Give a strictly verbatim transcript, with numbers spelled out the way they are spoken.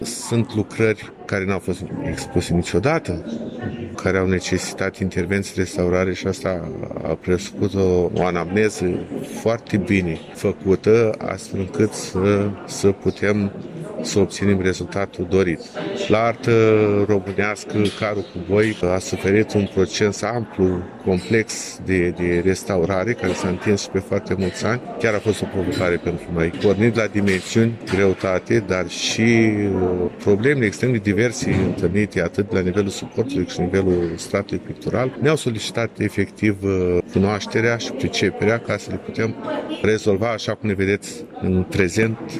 Sunt lucrări care n-au fost expuse niciodată, care au necesitat intervenții de restaurare și asta a presupus o, o anamneză foarte bine făcută, astfel încât să, să putem să obținem rezultatul dorit. La artă românească, Carul cu Boi a suferit un proces amplu, complex de, de restaurare, care s-a întins pe foarte mulți ani. Chiar a fost o provocare pentru noi. Pornind la dimensiuni, greutate, dar și probleme extrem de diverse întâlnite atât la nivelul suportului cât și la nivelul stratului pictural, ne-au solicitat efectiv cunoașterea și priceperea ca să le putem rezolva așa cum ne vedeți în prezent